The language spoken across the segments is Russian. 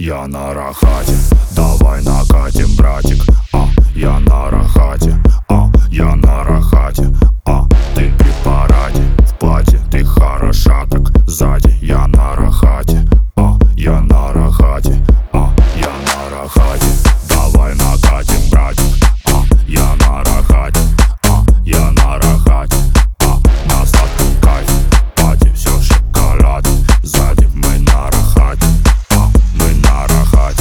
Я на рахате, давай накатим, братик. Я на рахате, я на рахате. Ты при параде, в платье, ты хороша так сзади. Я на рахате, я на рахате, я на рахате. Давай накатим, братик. Я на рахате, я на рахате. На сладком кайфе, пати, все шоколад. Сзади мы на рахате, мы на рахате.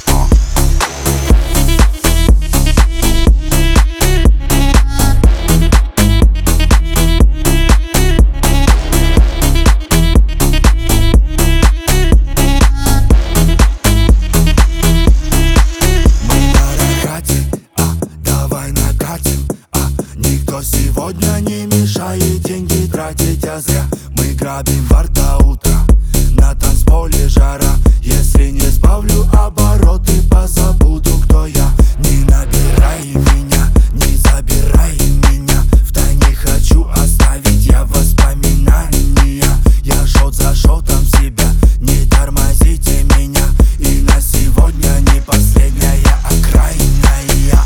Никто сегодня не мешает деньги тратить, а зря. Мы грабим бар до утра, на танцполе жара. Если не сбавлю обороты, позабуду, кто я. Не набирай меня, не забирай меня. Втайне хочу оставить я воспоминания. Я шот за шотом себя, не тормозите меня. И на сегодня не последняя окраинная.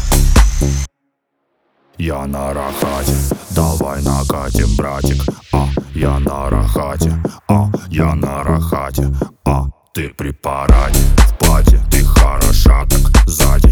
Я на рахате, давай накатим, братик. Я на рахате, я на рахате. Ты при параде, в платье, ты хороша так сзади.